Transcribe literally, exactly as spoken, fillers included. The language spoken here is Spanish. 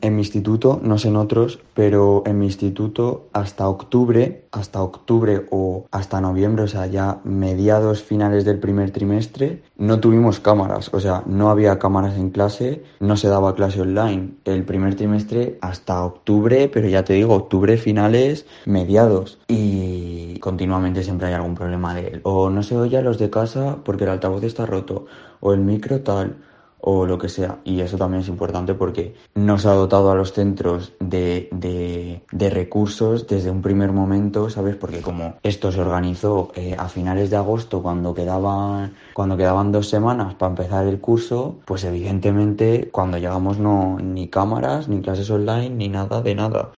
En mi instituto, no sé en otros, pero en mi instituto hasta octubre, hasta octubre o hasta noviembre, o sea, ya mediados finales del primer trimestre, no tuvimos cámaras, o sea, no había cámaras en clase, no se daba clase online. El primer trimestre hasta octubre, pero ya te digo, octubre finales, mediados. Y continuamente siempre hay algún problema de él. O no se oye a los de casa porque el altavoz está roto, o el micro tal, o lo que sea. Y eso también es importante porque no se ha dotado a los centros de, de, de recursos desde un primer momento, ¿sabes? Porque como esto se organizó eh, a finales de agosto, cuando quedaban, cuando quedaban dos semanas para empezar el curso, pues evidentemente cuando llegamos no ni cámaras, ni clases online, ni nada de nada.